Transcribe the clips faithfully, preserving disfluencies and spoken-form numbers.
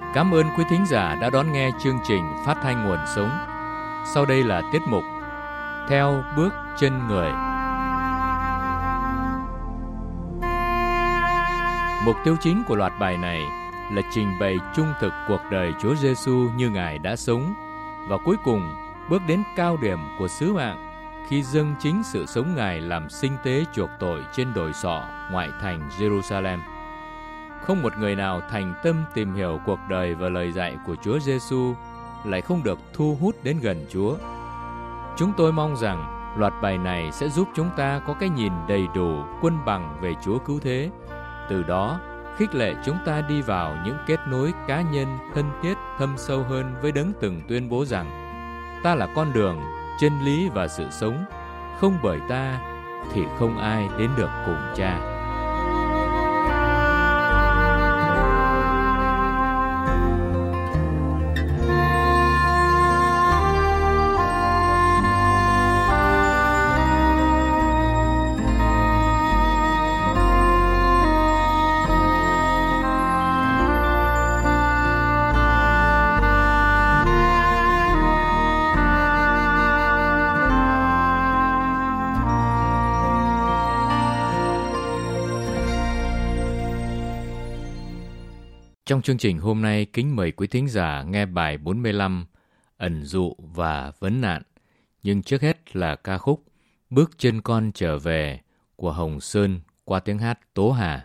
Cảm ơn quý thính giả đã đón nghe chương trình Phát thanh Nguồn Sống. Sau đây là tiết mục Theo bước chân người. Mục tiêu chính của loạt bài này là trình bày trung thực cuộc đời Chúa Giêsu như Ngài đã sống, và cuối cùng bước đến cao điểm của sứ mạng khi dâng chính sự sống Ngài làm sinh tế chuộc tội trên đồi sọ ngoại thành Jerusalem. Không một người nào thành tâm tìm hiểu cuộc đời và lời dạy của Chúa Giêsu lại không được thu hút đến gần Chúa. Chúng tôi mong rằng loạt bài này sẽ giúp chúng ta có cái nhìn đầy đủ, quân bằng về Chúa Cứu Thế. Từ đó, khích lệ chúng ta đi vào những kết nối cá nhân thân thiết thâm sâu hơn với Đấng từng tuyên bố rằng: ta là con đường, chân lý và sự sống, không bởi ta thì không ai đến được cùng Cha. Trong chương trình hôm nay, kính mời quý thính giả nghe bài bốn mươi lăm, Ẩn dụ và vấn nạn. Nhưng trước hết là ca khúc Bước chân con trở về của Hồng Sơn qua tiếng hát Tố Hà.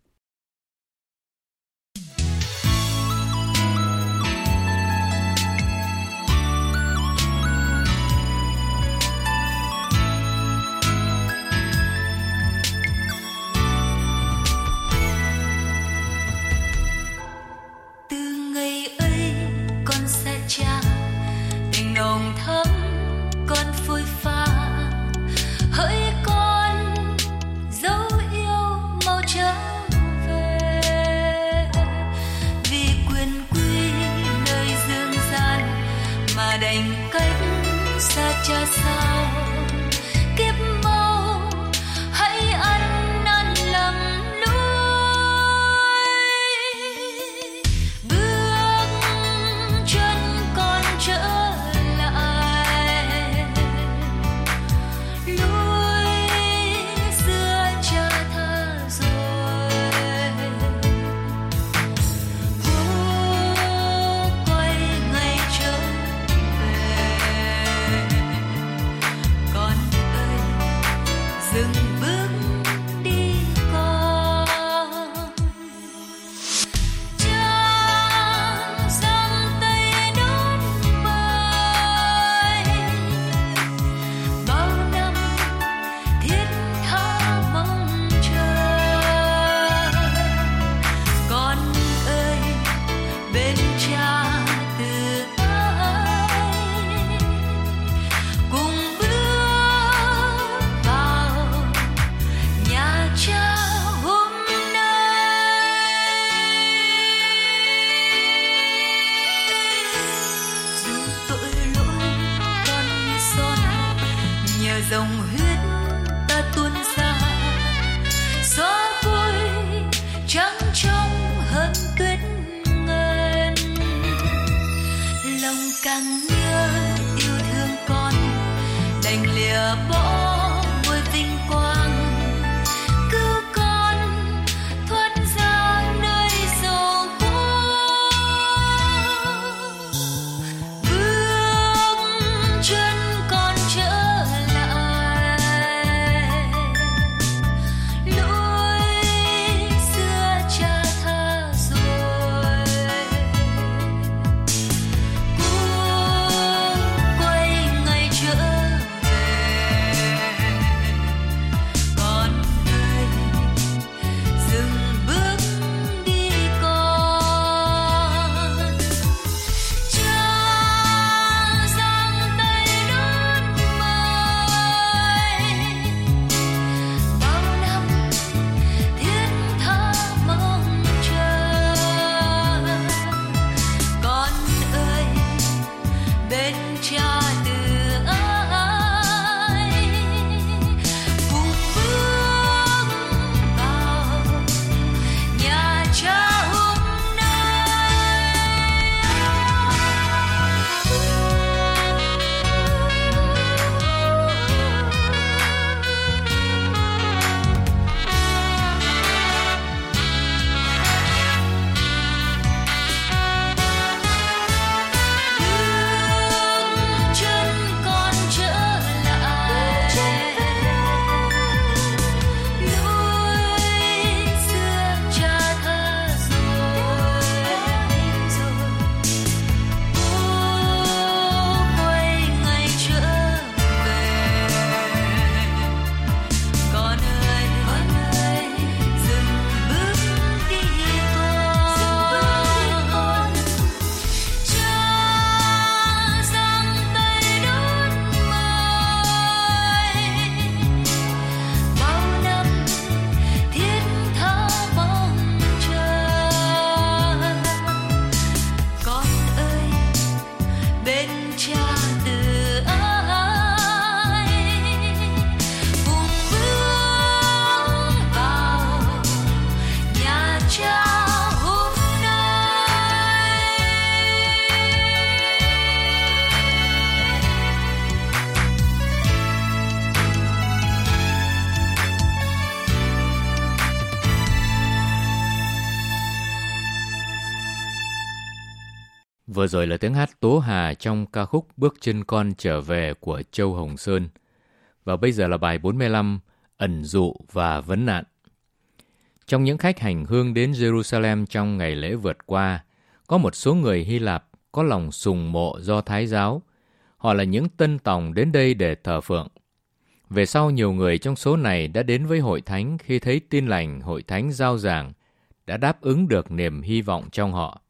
nồng thắm con phôi pha, hỡi con dấu yêu mau trở về, vì quyền quy nơi dương gian mà đành cách xa cha sao. Kiếp mau hãy ăn năn lầm lũi, bước chân con trở dòng huyết ta tuôn ra, xóa vôi trắng trong hơn tuyết ngân. Lòng càng nhớ yêu thương con, đành lìa bỏ ngôi vinh quang, cứu con thoát ra nơi sầu khổ. Bước chân con trở Hãy Vừa rồi là tiếng hát tố hà trong ca khúc Bước chân con trở về của Châu Hồng Sơn. Và bây giờ là bài bốn mươi lăm, Ẩn dụ và vấn nạn. Trong những khách hành hương đến Jerusalem trong ngày lễ vượt qua, có một số người Hy Lạp có lòng sùng mộ Do Thái giáo. Họ là những tân tòng đến đây để thờ phượng. Về sau, nhiều người trong số này đã đến với hội thánh khi thấy tin lành hội thánh rao giảng đã đáp ứng được niềm hy vọng trong họ.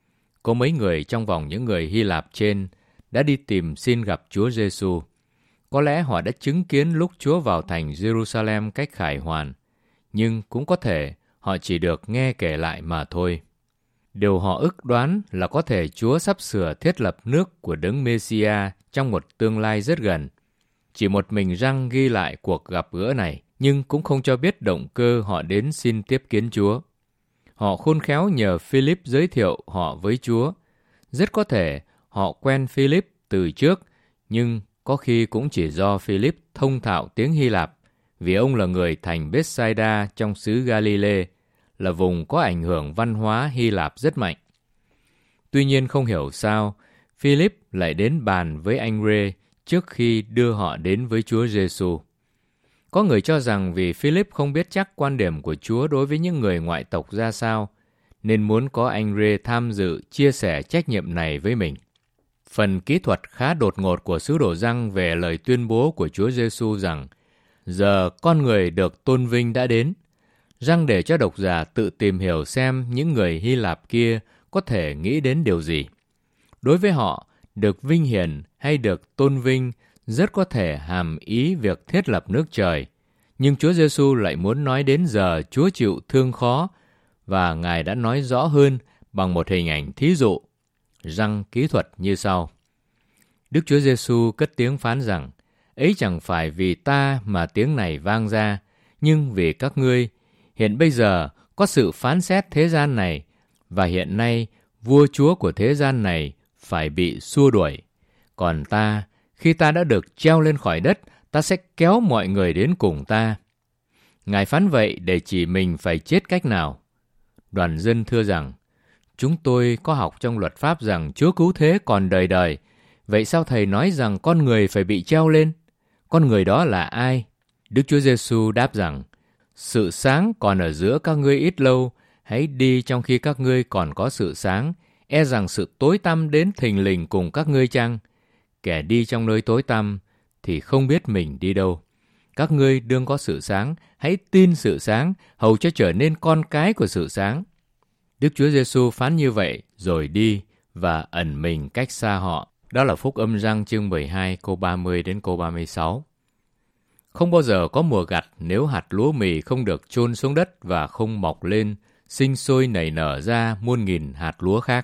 Có mấy người trong vòng những người Hy Lạp trên đã đi tìm xin gặp Chúa Giêsu. Có lẽ họ đã chứng kiến lúc Chúa vào thành Jerusalem cách khải hoàn, nhưng cũng có thể họ chỉ được nghe kể lại mà thôi. Điều họ ước đoán là có thể Chúa sắp sửa thiết lập nước của Đấng Mê-si-a trong một tương lai rất gần. Chỉ một mình Giăng ghi lại cuộc gặp gỡ này, nhưng cũng không cho biết động cơ họ đến xin tiếp kiến Chúa. Họ khôn khéo nhờ Philip giới thiệu họ với Chúa. Rất có thể họ quen Philip từ trước, nhưng có khi cũng chỉ do Philip thông thạo tiếng Hy Lạp, vì ông là người thành Bethsaida trong xứ Galilee, là vùng có ảnh hưởng văn hóa Hy Lạp rất mạnh. Tuy nhiên không hiểu sao, Philip lại đến bàn với anh Rê trước khi đưa họ đến với Chúa Giêsu. Có người cho rằng vì Philip không biết chắc quan điểm của Chúa đối với những người ngoại tộc ra sao, nên muốn có anh Rê tham dự chia sẻ trách nhiệm này với mình. Phần kỹ thuật khá đột ngột của sứ đồ Giăng về lời tuyên bố của Chúa Giêsu rằng giờ con người được tôn vinh đã đến. Giăng để cho độc giả tự tìm hiểu xem những người Hy Lạp kia có thể nghĩ đến điều gì. Đối với họ, được vinh hiển hay được tôn vinh rất có thể hàm ý việc thiết lập nước trời. Nhưng Chúa Giêsu lại muốn nói đến giờ Chúa chịu thương khó, và Ngài đã nói rõ hơn bằng một hình ảnh thí dụ. Giăng kỹ thuật như sau. Đức Chúa Giêsu cất tiếng phán rằng, ấy chẳng phải vì ta mà tiếng này vang ra, nhưng vì các ngươi. Hiện bây giờ có sự phán xét thế gian này, và hiện nay vua chúa của thế gian này phải bị xua đuổi. Còn ta, khi ta đã được treo lên khỏi đất, ta sẽ kéo mọi người đến cùng ta. Ngài phán vậy để chỉ mình phải chết cách nào. Đoàn dân thưa rằng, chúng tôi có học trong luật pháp rằng Chúa cứu thế còn đời đời. Vậy sao thầy nói rằng con người phải bị treo lên? Con người đó là ai? Đức Chúa Giêsu đáp rằng, sự sáng còn ở giữa các ngươi ít lâu, hãy đi trong khi các ngươi còn có sự sáng, e rằng sự tối tăm đến thình lình cùng các ngươi chăng? Kẻ đi trong nơi tối tăm thì không biết mình đi đâu. Các ngươi đương có sự sáng, hãy tin sự sáng, hầu cho trở nên con cái của sự sáng. Đức Chúa Giêsu phán như vậy rồi đi và ẩn mình cách xa họ. Đó là Phúc Âm Giăng chương mười hai câu ba mươi đến câu ba mươi sáu. Không bao giờ có mùa gặt nếu hạt lúa mì không được chôn xuống đất và không mọc lên, sinh sôi nảy nở ra muôn nghìn hạt lúa khác.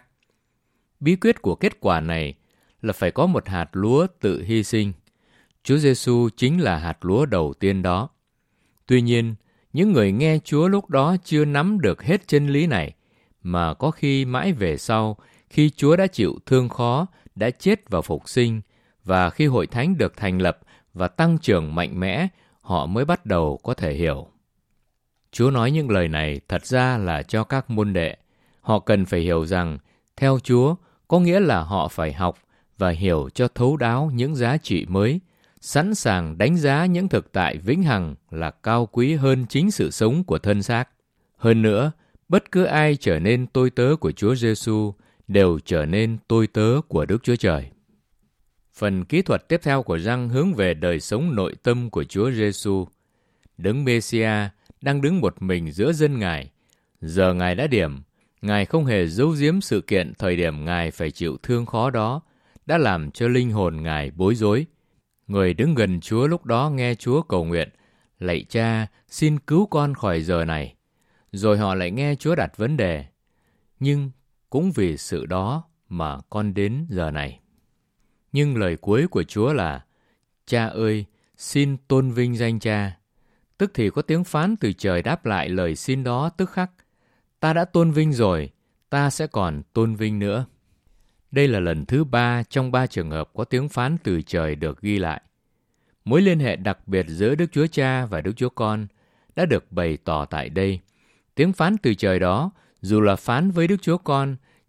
Bí quyết của kết quả này là phải có một hạt lúa tự hy sinh. Chúa Giêsu chính là hạt lúa đầu tiên đó. Tuy nhiên, những người nghe Chúa lúc đó chưa nắm được hết chân lý này, mà có khi mãi về sau, khi Chúa đã chịu thương khó, đã chết và phục sinh, và khi hội thánh được thành lập và tăng trưởng mạnh mẽ, họ mới bắt đầu có thể hiểu. Chúa nói những lời này thật ra là cho các môn đệ. Họ cần phải hiểu rằng, theo Chúa, có nghĩa là họ phải học và hiểu cho thấu đáo những giá trị mới, sẵn sàng đánh giá những thực tại vĩnh hằng là cao quý hơn chính sự sống của thân xác. Hơn nữa, bất cứ ai trở nên tôi tớ của Chúa Giêsu đều trở nên tôi tớ của Đức Chúa Trời. Phần kỹ thuật tiếp theo của Giăng hướng về đời sống nội tâm của Chúa Giêsu. Đấng Mê-si-a đang đứng một mình giữa dân Ngài. Giờ Ngài đã điểm, Ngài không hề giấu giếm sự kiện thời điểm Ngài phải chịu thương khó đó, đã làm cho linh hồn Ngài bối rối. Người đứng gần Chúa lúc đó nghe Chúa cầu nguyện, lạy Cha, xin cứu con khỏi giờ này. Rồi họ lại nghe Chúa đặt vấn đề, nhưng cũng vì sự đó mà con đến giờ này. Nhưng lời cuối của Chúa là, Cha ơi, xin tôn vinh danh Cha. Tức thì có tiếng phán từ trời đáp lại lời xin đó tức khắc. Ta đã tôn vinh rồi, ta sẽ còn tôn vinh nữa. Đây là lần thứ ba trong ba trường hợp có tiếng phán từ trời được ghi lại. Mối liên hệ đặc biệt giữa Đức Chúa Cha và Đức Chúa Con đã được bày tỏ tại đây. Tiếng phán từ trời đó, dù là phán với Đức Chúa Con,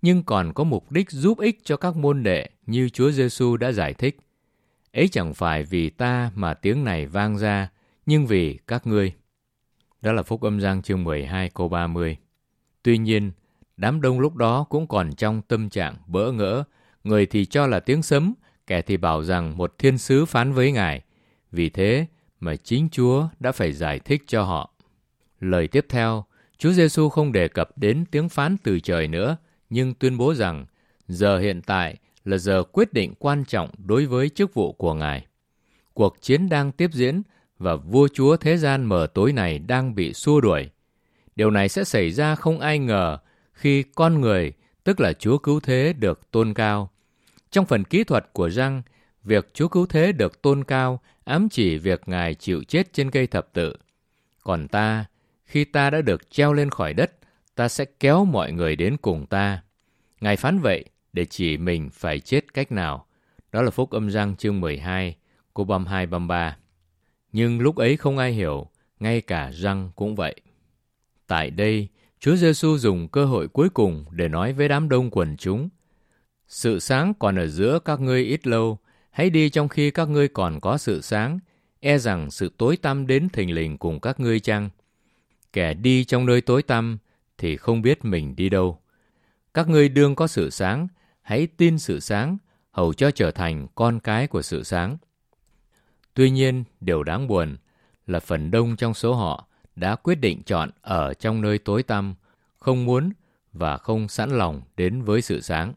nhưng còn có mục đích giúp ích cho các môn đệ như Chúa Giêsu đã giải thích. Ấy chẳng phải vì ta mà tiếng này vang ra, nhưng vì các ngươi. Đó là Phúc Âm Giăng chương mười hai câu ba mươi. Tuy nhiên, đám đông lúc đó cũng còn trong tâm trạng bỡ ngỡ, người thì cho là tiếng sấm, kẻ thì bảo rằng một thiên sứ phán với Ngài. Vì thế mà chính Chúa đã phải giải thích cho họ. Lời tiếp theo, Chúa Giêsu không đề cập đến tiếng phán từ trời nữa, nhưng tuyên bố rằng giờ hiện tại là giờ quyết định quan trọng đối với chức vụ của Ngài. Cuộc chiến đang tiếp diễn và vua chúa thế gian mờ tối này đang bị xua đuổi. Điều này sẽ xảy ra không ai ngờ khi con người, tức là Chúa Cứu Thế, được tôn cao. Trong phần kỹ thuật của Giăng, việc Chúa Cứu Thế được tôn cao ám chỉ việc Ngài chịu chết trên cây thập tự. Còn ta, khi ta đã được treo lên khỏi đất, ta sẽ kéo mọi người đến cùng ta. Ngài phán vậy để chỉ mình phải chết cách nào. Đó là Phúc Âm Giăng chương mười hai, câu ba mươi hai ba mươi ba. Nhưng lúc ấy không ai hiểu, ngay cả Giăng cũng vậy. Tại đây, Chúa Giêsu dùng cơ hội cuối cùng để nói với đám đông quần chúng: sự sáng còn ở giữa các ngươi ít lâu, hãy đi trong khi các ngươi còn có sự sáng, e rằng sự tối tăm đến thình lình cùng các ngươi chăng? Kẻ đi trong nơi tối tăm thì không biết mình đi đâu. Các ngươi đương có sự sáng, hãy tin sự sáng, hầu cho trở thành con cái của sự sáng. Tuy nhiên, điều đáng buồn là phần đông trong số họ đã quyết định chọn ở trong nơi tối tăm, không muốn và không sẵn lòng đến với sự sáng.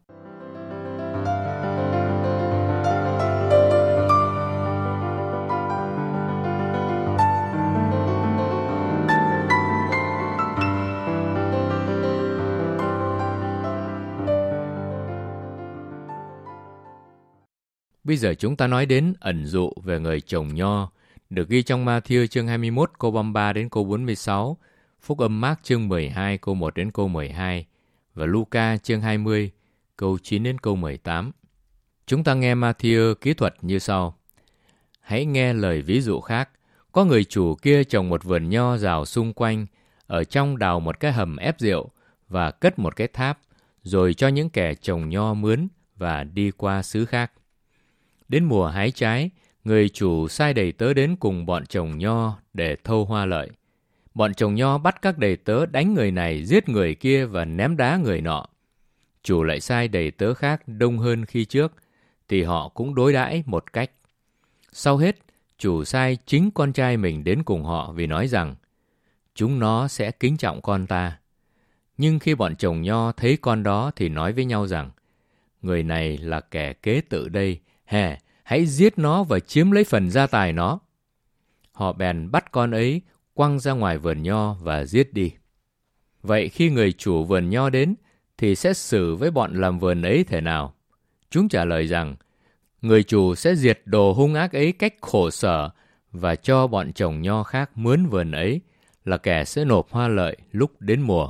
Bây giờ chúng ta nói đến ẩn dụ về người trồng nho, được ghi trong Ma-thi-ơ chương hai mươi mốt câu ba mươi ba đến câu bốn mươi sáu, Phúc Âm Mác chương mười hai câu một đến câu mười hai và Lu-ca chương hai mươi câu chín đến câu mười tám. Chúng ta nghe Ma-thi-ơ kỹ thuật như sau. Hãy nghe lời ví dụ khác. Có người chủ kia trồng một vườn nho rào xung quanh, ở trong đào một cái hầm ép rượu và cất một cái tháp, rồi cho những kẻ trồng nho mướn và đi qua xứ khác. Đến mùa hái trái, người chủ sai đầy tớ đến cùng bọn trồng nho để thâu hoa lợi. Bọn trồng nho bắt các đầy tớ đánh người này, giết người kia và ném đá người nọ. Chủ lại sai đầy tớ khác đông hơn khi trước, thì họ cũng đối đãi một cách. Sau hết, chủ sai chính con trai mình đến cùng họ vì nói rằng, chúng nó sẽ kính trọng con ta. Nhưng khi bọn trồng nho thấy con đó thì nói với nhau rằng, người này là kẻ kế tự đây, hè, hãy giết nó và chiếm lấy phần gia tài nó. Họ bèn bắt con ấy, quăng ra ngoài vườn nho và giết đi. Vậy khi người chủ vườn nho đến, thì sẽ xử với bọn làm vườn ấy thế nào? Chúng trả lời rằng, người chủ sẽ diệt đồ hung ác ấy cách khổ sở và cho bọn trồng nho khác mướn vườn ấy, là kẻ sẽ nộp hoa lợi lúc đến mùa.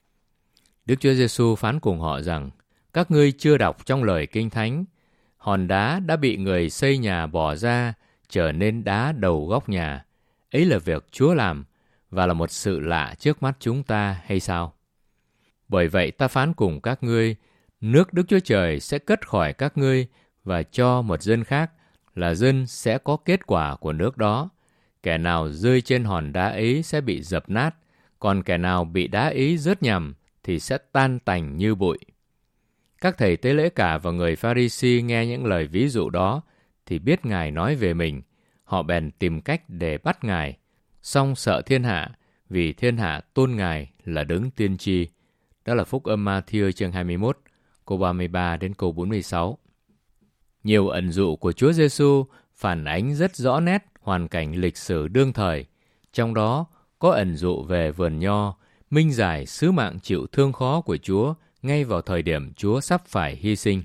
Đức Chúa Giêsu phán cùng họ rằng, các ngươi chưa đọc trong lời Kinh Thánh, hòn đá đã bị người xây nhà bỏ ra, trở nên đá đầu góc nhà. Ấy là việc Chúa làm, và là một sự lạ trước mắt chúng ta hay sao? Bởi vậy ta phán cùng các ngươi, nước Đức Chúa Trời sẽ cất khỏi các ngươi và cho một dân khác, là dân sẽ có kết quả của nước đó. Kẻ nào rơi trên hòn đá ấy sẽ bị dập nát, còn kẻ nào bị đá ấy rớt nhầm thì sẽ tan tành như bụi. Các thầy tế lễ cả và người Pha-ri-si nghe những lời ví dụ đó thì biết Ngài nói về mình. Họ bèn tìm cách để bắt Ngài, song sợ thiên hạ, vì thiên hạ tôn Ngài là đấng tiên tri. Đó là Phúc Âm Ma-thi-ơ chương hai mươi mốt, câu ba mươi ba đến câu bốn mươi sáu. Nhiều ẩn dụ của Chúa Giêsu phản ánh rất rõ nét hoàn cảnh lịch sử đương thời. Trong đó có ẩn dụ về vườn nho, minh giải sứ mạng chịu thương khó của Chúa ngay vào thời điểm Chúa sắp phải hy sinh.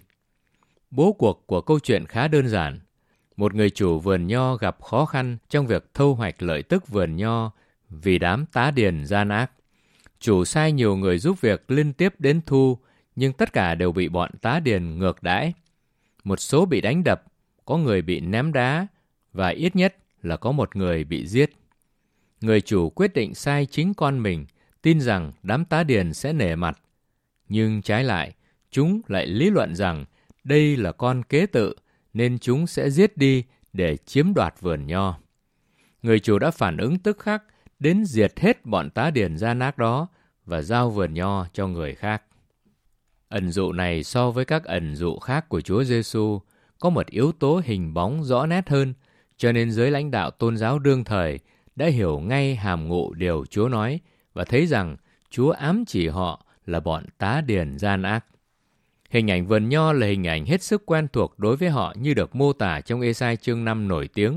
Bố cuộc của câu chuyện khá đơn giản. Một người chủ vườn nho gặp khó khăn trong việc thâu hoạch lợi tức vườn nho vì đám tá điền gian ác. Chủ sai nhiều người giúp việc liên tiếp đến thu, nhưng tất cả đều bị bọn tá điền ngược đãi. Một số bị đánh đập, có người bị ném đá, và ít nhất là có một người bị giết. Người chủ quyết định sai chính con mình, tin rằng đám tá điền sẽ nể mặt. Nhưng trái lại, chúng lại lý luận rằng đây là con kế tự, nên chúng sẽ giết đi để chiếm đoạt vườn nho. Người chủ đã phản ứng tức khắc, đến diệt hết bọn tá điền gian ác đó và giao vườn nho cho người khác. Ẩn dụ này so với các ẩn dụ khác của Chúa Giêsu có một yếu tố hình bóng rõ nét hơn, cho nên giới lãnh đạo tôn giáo đương thời đã hiểu ngay hàm ngụ điều Chúa nói và thấy rằng Chúa ám chỉ họ là bọn tá điền gian ác. Hình ảnh vườn nho là hình ảnh hết sức quen thuộc đối với họ như được mô tả trong Ê-sai chương năm nổi tiếng.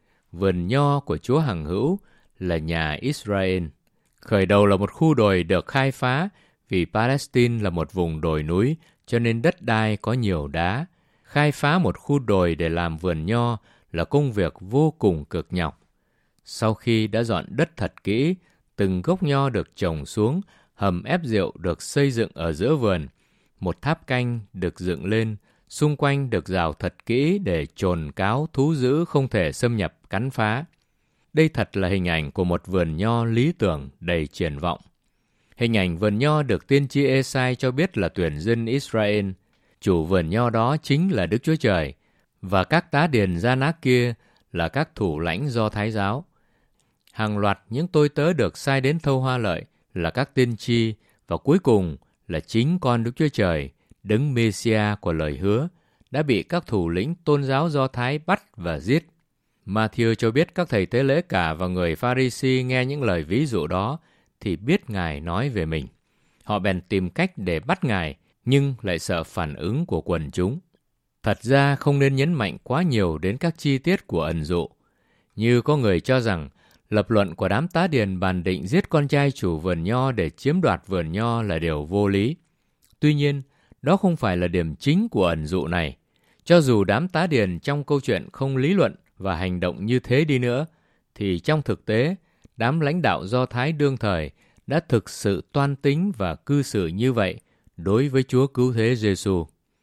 Vườn nho của Chúa hằng hữu là nhà Israel. Khởi đầu là một khu đồi được khai phá vì Palestine là một vùng đồi núi cho nên đất đai có nhiều đá. Khai phá một khu đồi để làm vườn nho là công việc vô cùng cực nhọc. Sau khi đã dọn đất thật kỹ, từng gốc nho được trồng xuống, hầm ép rượu được xây dựng ở giữa vườn, một tháp canh được dựng lên, xung quanh được rào thật kỹ để chồn cáo thú dữ không thể xâm nhập cắn phá. Đây thật là hình ảnh của một vườn nho lý tưởng đầy triển vọng. Hình ảnh vườn nho được tiên tri Ê-sai cho biết là tuyển dân Israel. Chủ vườn nho đó chính là Đức Chúa Trời, và các tá điền gian ác kia là các thủ lãnh Do Thái giáo. Hàng loạt những tôi tớ được sai đến thâu hoa lợi là các tiên tri, và cuối cùng là chính con Đức Chúa Trời, đấng Mê-si-a của lời hứa, đã bị các thủ lĩnh tôn giáo Do Thái bắt và giết. Ma-thi-ơ cho biết các thầy tế lễ cả và người Pha-ri-si nghe những lời ví dụ đó thì biết Ngài nói về mình. Họ bèn tìm cách để bắt Ngài, nhưng lại sợ phản ứng của quần chúng. Thật ra không nên nhấn mạnh quá nhiều đến các chi tiết của ẩn dụ. Như có người cho rằng lập luận của đám tá điền bàn định giết con trai chủ vườn nho để chiếm đoạt vườn nho là điều vô lý. Tuy nhiên, đó không phải là điểm chính của ẩn dụ này. Cho dù đám tá điền trong câu chuyện không lý luận và hành động như thế đi nữa, thì trong thực tế, đám lãnh đạo Do Thái đương thời đã thực sự toan tính và cư xử như vậy đối với Chúa Cứu Thế Giêsu.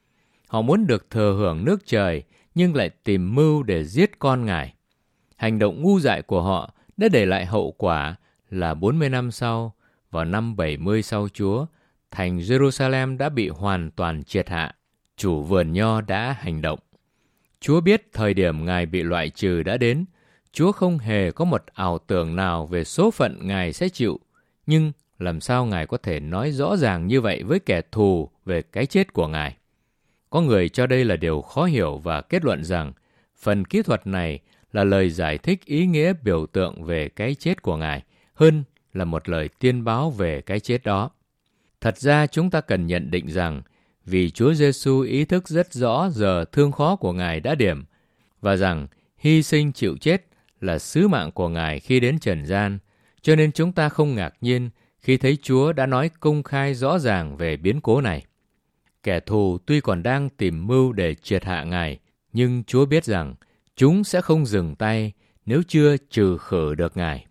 Họ muốn được thừa hưởng nước trời nhưng lại tìm mưu để giết con Ngài. Hành động ngu dại của họ đã để lại hậu quả là bốn mươi năm sau, vào năm bảy mươi sau Chúa, thành Jerusalem đã bị hoàn toàn triệt hạ. Chủ vườn nho đã hành động. Chúa biết thời điểm Ngài bị loại trừ đã đến. Chúa không hề có một ảo tưởng nào về số phận Ngài sẽ chịu. Nhưng làm sao Ngài có thể nói rõ ràng như vậy với kẻ thù về cái chết của Ngài? Có người cho đây là điều khó hiểu và kết luận rằng phần kỹ thuật này là lời giải thích ý nghĩa biểu tượng về cái chết của Ngài hơn là một lời tiên báo về cái chết đó. Thật ra chúng ta cần nhận định rằng vì Chúa Giêsu ý thức rất rõ giờ thương khó của Ngài đã điểm và rằng hy sinh chịu chết là sứ mạng của Ngài khi đến trần gian, cho nên chúng ta không ngạc nhiên khi thấy Chúa đã nói công khai rõ ràng về biến cố này. Kẻ thù tuy còn đang tìm mưu để triệt hạ Ngài, nhưng Chúa biết rằng chúng sẽ không dừng tay nếu chưa trừ khử được Ngài.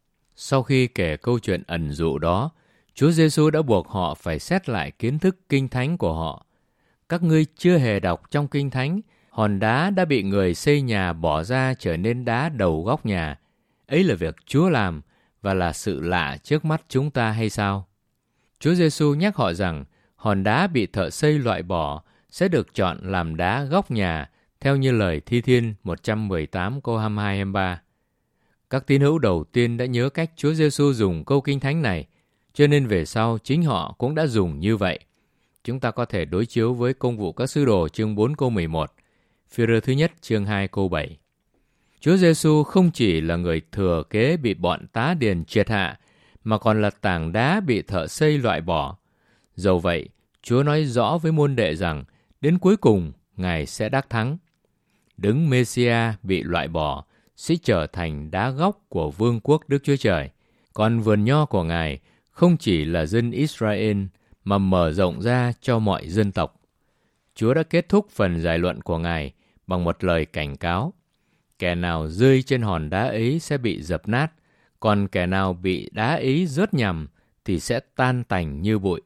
Sau khi kể câu chuyện ẩn dụ đó, Chúa Giêsu đã buộc họ phải xét lại kiến thức Kinh Thánh của họ. Các ngươi chưa hề đọc trong Kinh Thánh, hòn đá đã bị người xây nhà bỏ ra trở nên đá đầu góc nhà. Ấy là việc Chúa làm và là sự lạ trước mắt chúng ta hay sao? Chúa Giêsu nhắc họ rằng hòn đá bị thợ xây loại bỏ sẽ được chọn làm đá góc nhà theo như lời Thi Thiên một trăm mười tám câu hai mươi hai hai mươi ba. Các tín hữu đầu tiên đã nhớ cách Chúa Giêsu dùng câu Kinh Thánh này, cho nên về sau chính họ cũng đã dùng như vậy. Chúng ta có thể đối chiếu với Công vụ các sứ đồ chương bốn câu mười một, Phi-rơ thứ nhất chương hai câu bảy. Chúa Giêsu không chỉ là người thừa kế bị bọn tá điền triệt hạ, mà còn là tảng đá bị thợ xây loại bỏ. Dầu vậy, Chúa nói rõ với môn đệ rằng đến cuối cùng Ngài sẽ đắc thắng. Đấng Mê-si-a bị loại bỏ sẽ trở thành đá góc của vương quốc Đức Chúa Trời. Còn vườn nho của Ngài không chỉ là dân Israel mà mở rộng ra cho mọi dân tộc. Chúa đã kết thúc phần giải luận của Ngài bằng một lời cảnh cáo. Kẻ nào rơi trên hòn đá ấy sẽ bị dập nát, còn kẻ nào bị đá ấy rớt nhầm thì sẽ tan tành như bụi.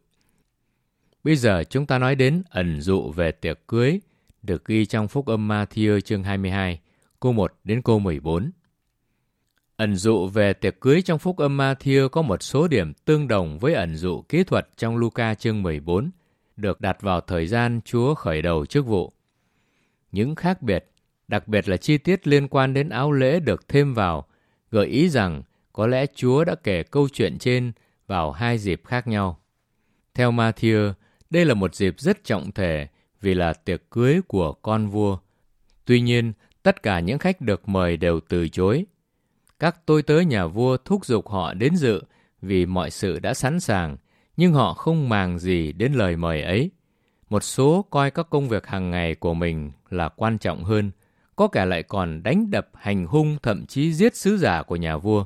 Bây giờ chúng ta nói đến ẩn dụ về tiệc cưới được ghi trong Phúc âm Ma-thi-ơ chương hai mươi hai, câu một đến câu mười bốn. Ẩn dụ về tiệc cưới trong phúc âm Ma-thi-ơ có một số điểm tương đồng với ẩn dụ kỹ thuật trong Lu-ca chương mười bốn, được đặt vào thời gian Chúa khởi đầu chức vụ. Những khác biệt, đặc biệt là chi tiết liên quan đến áo lễ được thêm vào, gợi ý rằng có lẽ Chúa đã kể câu chuyện trên vào hai dịp khác nhau. Theo Ma-thi-ơ, đây là một dịp rất trọng thể vì là tiệc cưới của con vua. Tuy nhiên, tất cả những khách được mời đều từ chối. Các tôi tớ nhà vua thúc giục họ đến dự vì mọi sự đã sẵn sàng, nhưng họ không màng gì đến lời mời ấy. Một số coi các công việc hàng ngày của mình là quan trọng hơn, có kẻ lại còn đánh đập, hành hung, thậm chí giết sứ giả của nhà vua.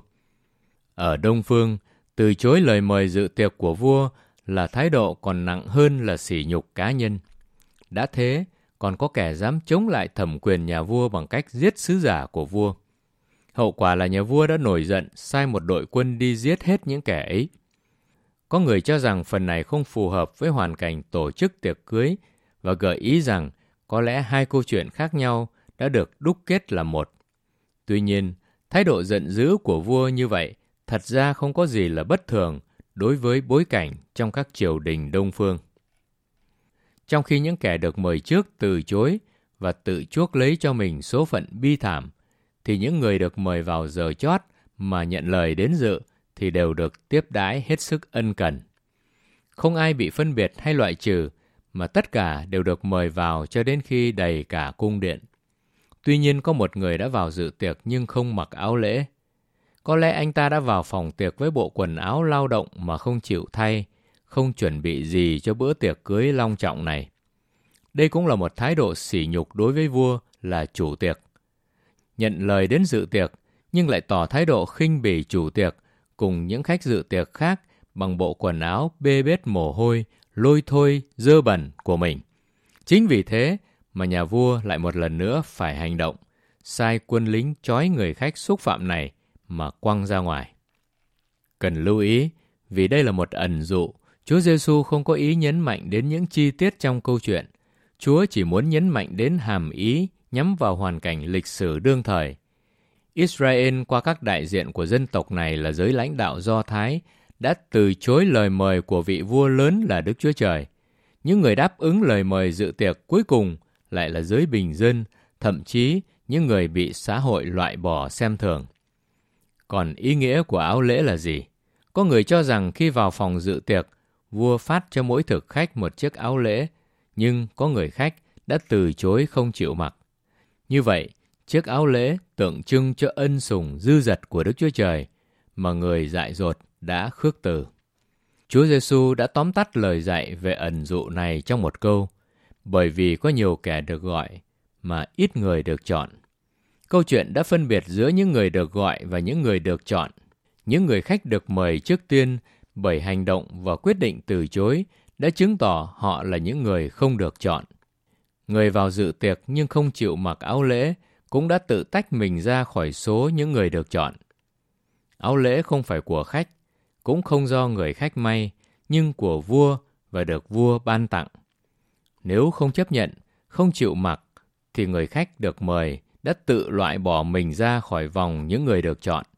Ở Đông Phương, từ chối lời mời dự tiệc của vua là thái độ còn nặng hơn là sỉ nhục cá nhân. Đã thế, còn có kẻ dám chống lại thẩm quyền nhà vua bằng cách giết sứ giả của vua. Hậu quả là nhà vua đã nổi giận, sai một đội quân đi giết hết những kẻ ấy. Có người cho rằng phần này không phù hợp với hoàn cảnh tổ chức tiệc cưới và gợi ý rằng có lẽ hai câu chuyện khác nhau đã được đúc kết là một. Tuy nhiên, thái độ giận dữ của vua như vậy thật ra không có gì là bất thường đối với bối cảnh trong các triều đình Đông Phương. Trong khi những kẻ được mời trước từ chối và tự chuốc lấy cho mình số phận bi thảm, thì những người được mời vào giờ chót mà nhận lời đến dự thì đều được tiếp đãi hết sức ân cần. Không ai bị phân biệt hay loại trừ, mà tất cả đều được mời vào cho đến khi đầy cả cung điện. Tuy nhiên có một người đã vào dự tiệc nhưng không mặc áo lễ. Có lẽ anh ta đã vào phòng tiệc với bộ quần áo lao động mà không chịu thay, không chuẩn bị gì cho bữa tiệc cưới long trọng này. Đây cũng là một thái độ sỉ nhục đối với vua là chủ tiệc. Nhận lời đến dự tiệc, nhưng lại tỏ thái độ khinh bỉ chủ tiệc cùng những khách dự tiệc khác bằng bộ quần áo bê bết mồ hôi, lôi thôi, dơ bẩn của mình. Chính vì thế mà nhà vua lại một lần nữa phải hành động, sai quân lính trói người khách xúc phạm này mà quăng ra ngoài. Cần lưu ý, vì đây là một ẩn dụ, Chúa Giêsu không có ý nhấn mạnh đến những chi tiết trong câu chuyện. Chúa chỉ muốn nhấn mạnh đến hàm ý nhắm vào hoàn cảnh lịch sử đương thời. Israel qua các đại diện của dân tộc này là giới lãnh đạo Do Thái đã từ chối lời mời của vị vua lớn là Đức Chúa Trời. Những người đáp ứng lời mời dự tiệc cuối cùng lại là giới bình dân, thậm chí những người bị xã hội loại bỏ xem thường. Còn ý nghĩa của áo lễ là gì? Có người cho rằng khi vào phòng dự tiệc, vua phát cho mỗi thực khách một chiếc áo lễ, nhưng có người khách đã từ chối không chịu mặc. Như vậy, chiếc áo lễ tượng trưng cho ân sủng dư dật của Đức Chúa Trời mà người dại dột đã khước từ. Chúa Giêsu đã tóm tắt lời dạy về ẩn dụ này trong một câu: bởi vì có nhiều kẻ được gọi mà ít người được chọn. Câu chuyện đã phân biệt giữa những người được gọi và những người được chọn. Những người khách được mời trước tiên bởi hành động và quyết định từ chối đã chứng tỏ họ là những người không được chọn. Người vào dự tiệc nhưng không chịu mặc áo lễ cũng đã tự tách mình ra khỏi số những người được chọn. Áo lễ không phải của khách, cũng không do người khách may, nhưng của vua và được vua ban tặng. Nếu không chấp nhận, không chịu mặc, thì người khách được mời đã tự loại bỏ mình ra khỏi vòng những người được chọn.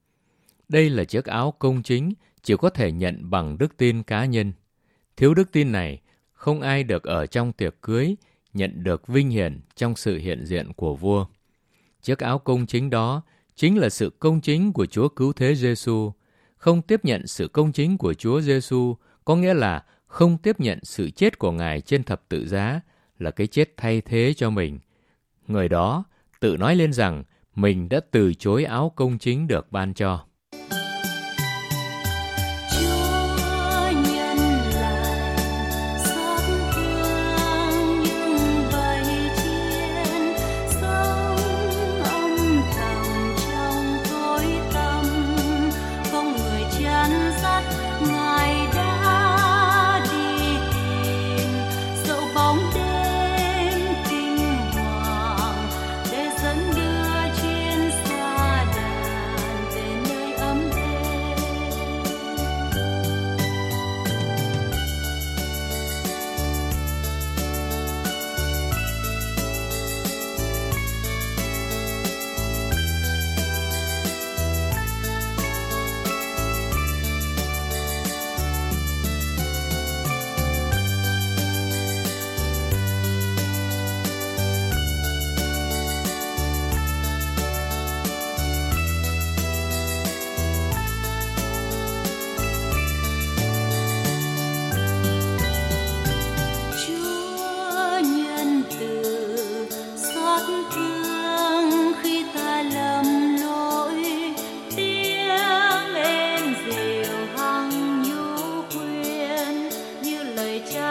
Đây là chiếc áo công chính chỉ có thể nhận bằng đức tin cá nhân. Thiếu đức tin này, không ai được ở trong tiệc cưới nhận được vinh hiển trong sự hiện diện của vua. Chiếc áo công chính đó chính là sự công chính của Chúa Cứu Thế Giêsu. Không tiếp nhận sự công chính của Chúa Giêsu có nghĩa là không tiếp nhận sự chết của Ngài trên thập tự giá, là cái chết thay thế cho mình. Người đó tự nói lên rằng mình đã từ chối áo công chính được ban cho.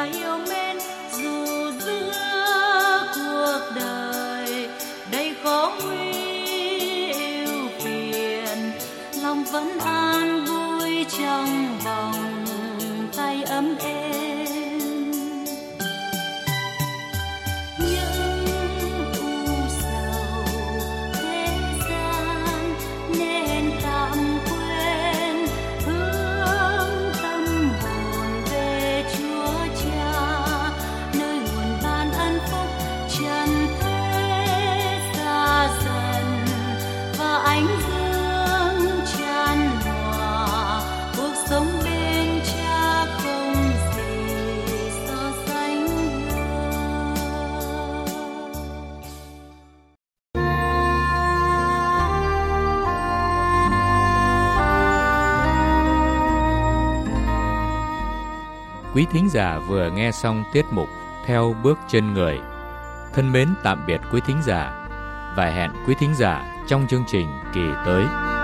yêu mến dù giữa cuộc đời đầy khó nguy ưu phiền, lòng vẫn an vui trong vòng tay ấm êm. Những u sầu thế gian nên tạm quên, hướng tâm hồn về Chúa Cha, nơi nguồn ban ân phúc trần thế xa dần và ánh dương chan hòa. Cuộc sống bên Cha không gì so sánh được. Quý thính giả vừa nghe xong tiết mục Theo bước chân người. Thân mến tạm biệt quý thính giả và hẹn quý thính giả trong chương trình kỳ tới.